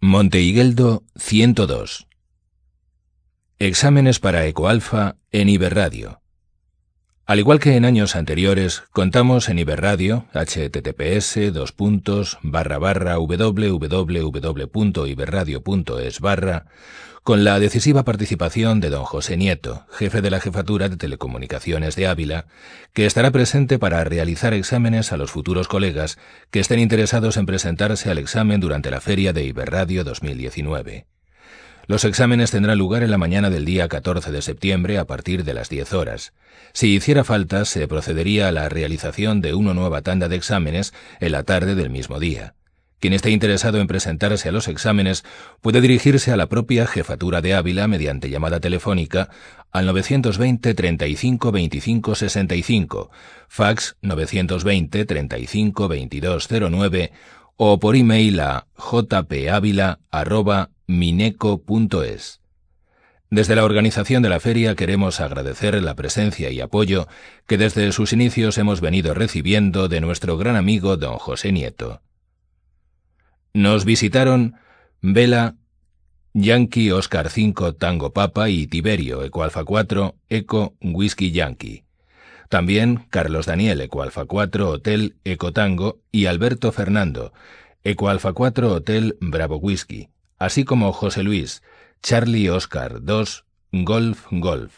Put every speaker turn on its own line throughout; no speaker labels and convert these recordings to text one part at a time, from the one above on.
Monteigueldo 102. Exámenes para Ecoalfa en Iberradio. Al igual que en años anteriores, contamos en Iberradio, https://www.iberradio.es/ con la decisiva participación de don José Nieto, jefe de la Jefatura de Telecomunicaciones de Ávila, que estará presente para realizar exámenes a los futuros colegas que estén interesados en presentarse al examen durante la Feria de Iberradio 2019. Los exámenes tendrán lugar en la mañana del día 14 de septiembre a partir de las 10 horas. Si hiciera falta, se procedería a la realización de una nueva tanda de exámenes en la tarde del mismo día. Quien esté interesado en presentarse a los exámenes puede dirigirse a la propia Jefatura de Ávila mediante llamada telefónica al 920 35 25 65, fax 920 35 22 09 o por email a jpavila@mineco.es. Desde la organización de la feria queremos agradecer la presencia y apoyo que desde sus inicios hemos venido recibiendo de nuestro gran amigo don José Nieto. Nos visitaron Vela, Yankee Oscar 5 Tango Papa y Tiberio Ecoalfa 4 Eco Whisky Yankee. También Carlos Daniel Ecoalfa 4 Hotel Eco Tango y Alberto Fernando Ecoalfa 4 Hotel Bravo Whisky, así como José Luis Charlie Oscar 2 Golf Golf.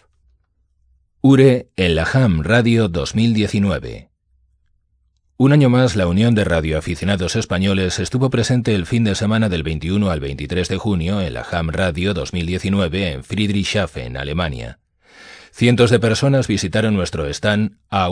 URE en la Ham Radio 2019. Un año más, la Unión de Radioaficionados Españoles estuvo presente el fin de semana del 21 al 23 de junio en la Ham Radio 2019 en Friedrichshafen, Alemania. Cientos de personas visitaron nuestro stand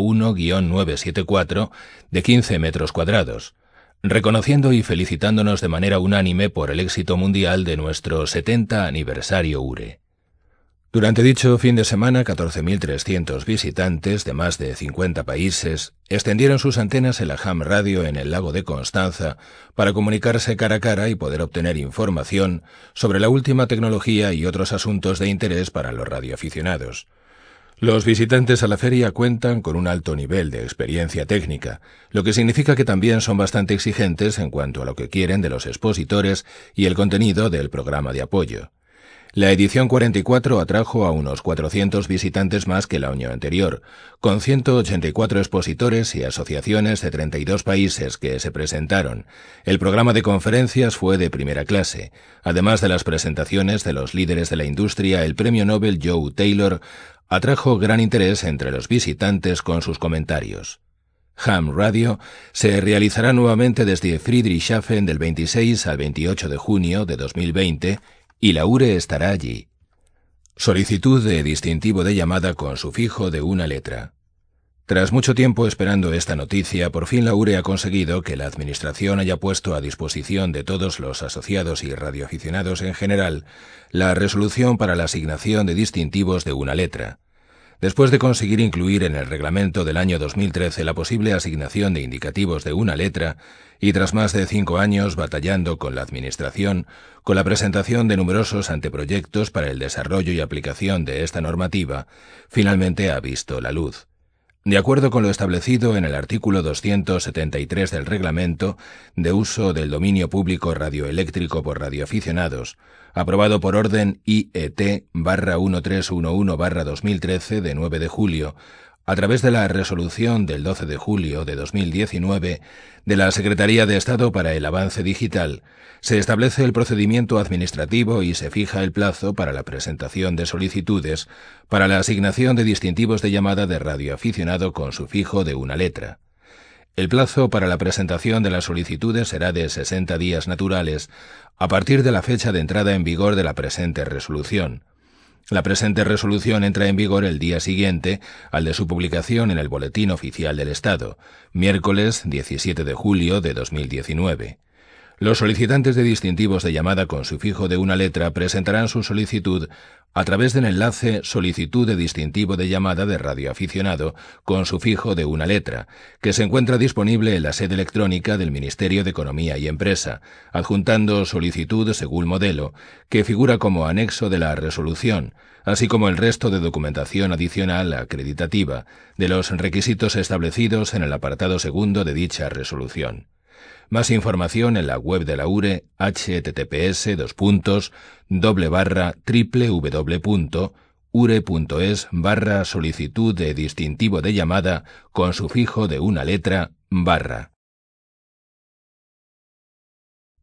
A1-974 de 15 metros cuadrados, reconociendo y felicitándonos de manera unánime por el éxito mundial de nuestro 70 aniversario URE. Durante dicho fin de semana, 14.300 visitantes de más de 50 países extendieron sus antenas en la Ham Radio en el lago de Constanza para comunicarse cara a cara y poder obtener información sobre la última tecnología y otros asuntos de interés para los radioaficionados. Los visitantes a la feria cuentan con un alto nivel de experiencia técnica, lo que significa que también son bastante exigentes en cuanto a lo que quieren de los expositores y el contenido del programa de apoyo. La edición 44 atrajo a unos 400 visitantes más que el año anterior, con 184 expositores y asociaciones de 32 países que se presentaron. El programa de conferencias fue de primera clase. Además de las presentaciones de los líderes de la industria, el premio Nobel Joe Taylor atrajo gran interés entre los visitantes con sus comentarios. Ham Radio se realizará nuevamente desde Friedrichshafen del 26 al 28 de junio de 2020 y la URE estará allí. Solicitud de distintivo de llamada con sufijo de una letra. Tras mucho tiempo esperando esta noticia, por fin la URE ha conseguido que la Administración haya puesto a disposición de todos los asociados y radioaficionados en general la resolución para la asignación de distintivos de una letra. Después de conseguir incluir en el reglamento del año 2013 la posible asignación de indicativos de una letra, y tras más de 5 años batallando con la Administración, con la presentación de numerosos anteproyectos para el desarrollo y aplicación de esta normativa, finalmente ha visto la luz. De acuerdo con lo establecido en el artículo 273 del Reglamento de uso del dominio público radioeléctrico por radioaficionados, aprobado por orden IET-1311-2013 de 9 de julio, a través de la resolución del 12 de julio de 2019 de la Secretaría de Estado para el Avance Digital, se establece el procedimiento administrativo y se fija el plazo para la presentación de solicitudes para la asignación de distintivos de llamada de radioaficionado con sufijo de una letra. El plazo para la presentación de las solicitudes será de 60 días naturales a partir de la fecha de entrada en vigor de la presente resolución. La presente resolución entra en vigor el día siguiente al de su publicación en el Boletín Oficial del Estado, miércoles 17 de julio de 2019. Los solicitantes de distintivos de llamada con sufijo de una letra presentarán su solicitud a través del enlace Solicitud de distintivo de llamada de radioaficionado con sufijo de una letra, que se encuentra disponible en la sede electrónica del Ministerio de Economía y Empresa, adjuntando solicitud según modelo, que figura como anexo de la resolución, así como el resto de documentación adicional acreditativa de los requisitos establecidos en el apartado segundo de dicha resolución. Más información en la web de la URE, https://www.ure.es/solicitud de distintivo de llamada con sufijo de una letra /.